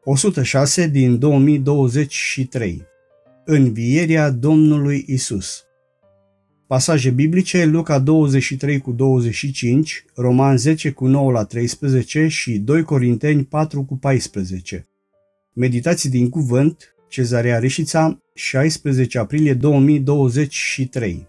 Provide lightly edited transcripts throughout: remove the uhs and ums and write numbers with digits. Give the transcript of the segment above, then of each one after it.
106 din 2023. Învierea Domnului Isus. Pasaje biblice: Luca 23:25, Roman 10:9-13 și 2 Corinteni 4:14. Meditații din cuvânt, Cezarea Reșița, 16 aprilie 2023.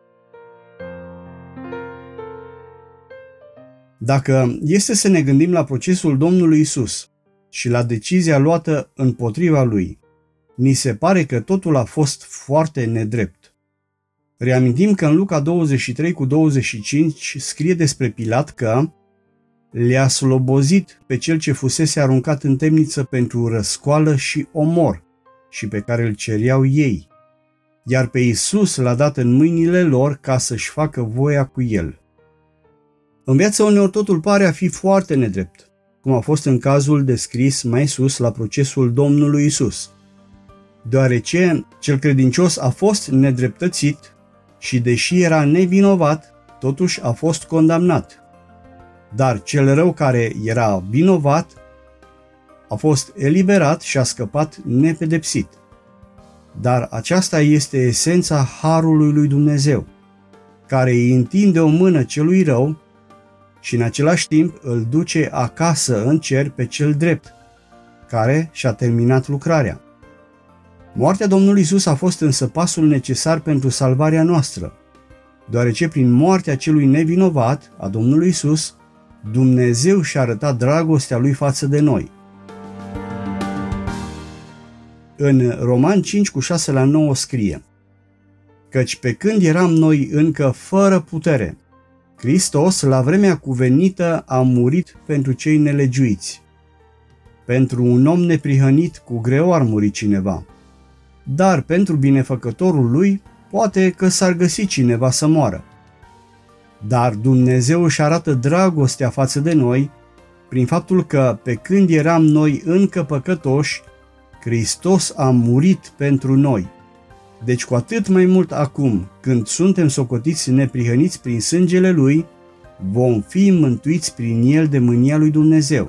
Dacă este să ne gândim la procesul Domnului Isus și la decizia luată împotriva lui, ni se pare că totul a fost foarte nedrept. Reamintim că în Luca 23:25 scrie despre Pilat că le-a slobozit pe cel ce fusese aruncat în temniță pentru răscoală și omor și pe care îl cereau ei, iar pe Isus l-a dat în mâinile lor ca să-și facă voia cu el. În viață uneori totul pare a fi foarte nedrept, cum a fost în cazul descris mai sus la procesul Domnului Isus, deoarece cel credincios a fost nedreptățit și, deși era nevinovat, totuși a fost condamnat. Dar cel rău care era vinovat a fost eliberat și a scăpat nepedepsit. Dar aceasta este esența harului lui Dumnezeu, care îi întinde o mână celui rău și în același timp îl duce acasă în cer pe cel drept, care și-a terminat lucrarea. Moartea Domnului Isus a fost însă pasul necesar pentru salvarea noastră, deoarece prin moartea celui nevinovat, a Domnului Isus, Dumnezeu și-a arătat dragostea lui față de noi. În Roman 5:6-9 scrie: Căci pe când eram noi încă fără putere, Hristos, la vremea cuvenită, a murit pentru cei nelegiuiți. Pentru un om neprihănit cu greu ar muri cineva, dar pentru binefăcătorul lui poate că s-ar găsi cineva să moară. Dar Dumnezeu își arată dragostea față de noi prin faptul că, pe când eram noi încă păcătoși, Hristos a murit pentru noi. Deci cu atât mai mult acum, când suntem socotiți neprihăniți prin sângele Lui, vom fi mântuiți prin El de mânia lui Dumnezeu.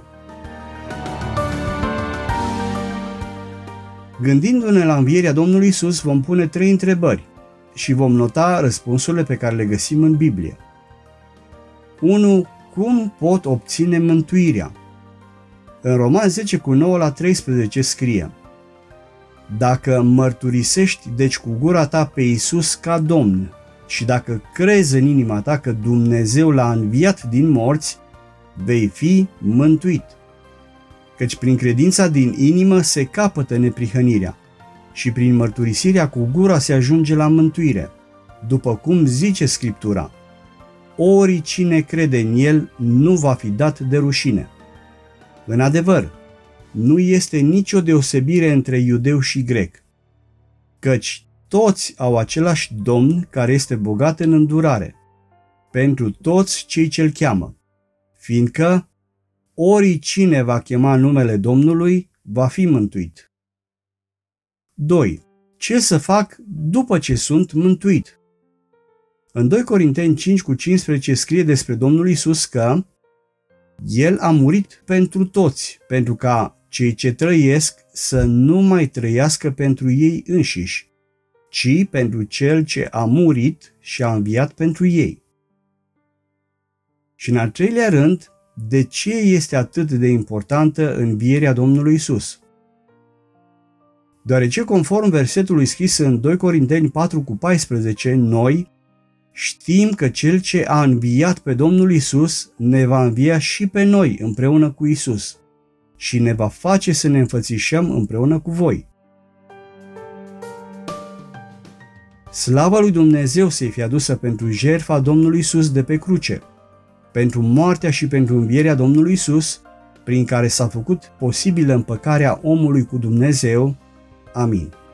Gândindu-ne la învierea Domnului Isus, vom pune 3 întrebări și vom nota răspunsurile pe care le găsim în Biblie. 1. Cum pot obține mântuirea? În Roman 10:9-13 scrie: Dacă mărturisești deci cu gura ta pe Isus ca Domn și dacă crezi în inima ta că Dumnezeu l-a înviat din morți, vei fi mântuit. Căci prin credința din inimă se capătă neprihănirea și prin mărturisirea cu gura se ajunge la mântuire, după cum zice Scriptura: Oricine crede în El nu va fi dat de rușine. În adevăr, nu este nicio deosebire între iudeu și grec, căci toți au același Domn care este bogat în îndurare, pentru toți cei ce-L cheamă, fiindcă oricine va chema numele Domnului va fi mântuit. 2. Ce să fac după ce sunt mântuit? În 2 Corinteni 5:15 scrie despre Domnul Isus că El a murit pentru toți, pentru ca cei ce trăiesc să nu mai trăiască pentru ei înșiși, ci pentru Cel ce a murit și a înviat pentru ei. Și în al treilea rând, de ce este atât de importantă învierea Domnului Isus? Deoarece, conform versetului scris în 2 Corinteni 4:14, noi știm că Cel ce a înviat pe Domnul Isus ne va învia și pe noi împreună cu Isus și ne va face să ne înfățișăm împreună cu voi. Slava lui Dumnezeu să-i fie adusă pentru jertfa Domnului Isus de pe cruce, pentru moartea și pentru învierea Domnului Isus, prin care s-a făcut posibilă împăcarea omului cu Dumnezeu. Amin.